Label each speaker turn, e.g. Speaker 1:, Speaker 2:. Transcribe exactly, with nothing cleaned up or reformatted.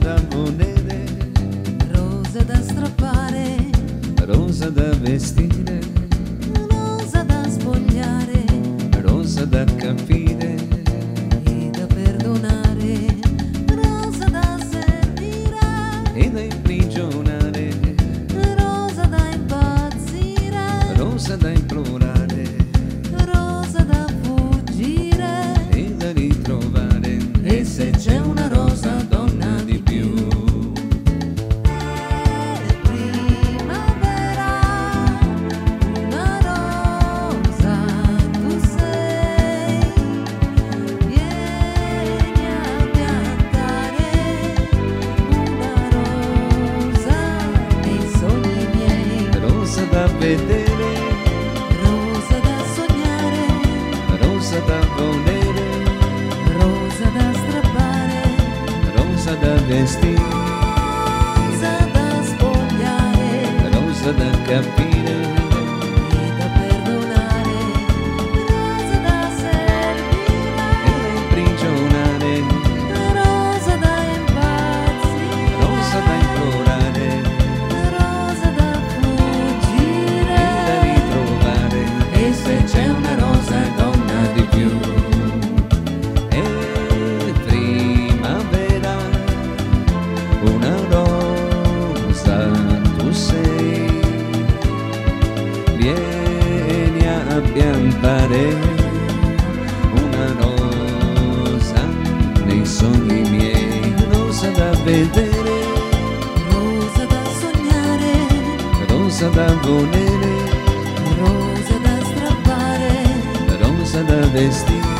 Speaker 1: da volere,
Speaker 2: rosa da strappare,
Speaker 1: rosa da vestire,
Speaker 2: rosa da spogliare
Speaker 1: rosa da capire,
Speaker 2: e da perdonare, rosa da servire
Speaker 1: e da imprigionare,
Speaker 2: rosa da impazzire,
Speaker 1: rosa da implorare,
Speaker 2: rosa da fuggire.
Speaker 1: e da ritrovare.
Speaker 2: E se c'è una rosa donna di più, è primavera, una rosa tu sei, vieni a piantare una rosa nei sogni miei,
Speaker 1: Rosa da vedere,
Speaker 2: rosa da sognare,
Speaker 1: rosa da volere,
Speaker 2: rosa da strappare,
Speaker 1: rosa da vestire,
Speaker 2: rosa da spogliare
Speaker 1: rosa da capire,
Speaker 2: e da perdonare, rosa da servire,
Speaker 1: e da imprigionare,
Speaker 2: rosa da impazzire,
Speaker 1: rosa da implorare,
Speaker 2: rosa da fuggire.
Speaker 1: e da ritrovare.
Speaker 2: E se c'è una rosa donna di più,
Speaker 1: È primavera, una rosa tu sei, vieni a piantare una rosa nei sogni miei, rosa da vedere,
Speaker 2: rosa da sognare,
Speaker 1: rosa da volere,
Speaker 2: rosa da strappare,
Speaker 1: rosa da vestire,